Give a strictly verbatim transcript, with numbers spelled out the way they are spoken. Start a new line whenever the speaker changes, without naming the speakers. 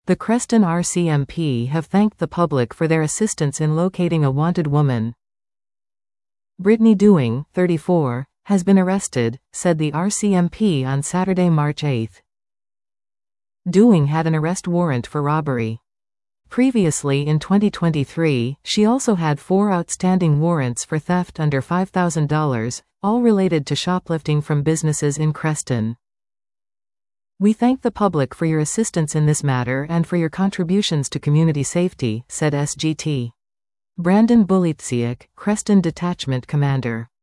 The Creston R C M P have thanked the public for their assistance in locating a wanted woman. Brittany Dewing, thirty-four, has been arrested, said the R C M P on Saturday, March eighth. Dewing had an arrest warrant for robbery. Previously in twenty twenty-three, she also had four outstanding warrants for theft under five thousand dollars, all related to shoplifting from businesses in Creston. "We thank the public for your assistance in this matter and for your contributions to community safety," said S G T. Brandon Bulitsiak, Creston Detachment Commander.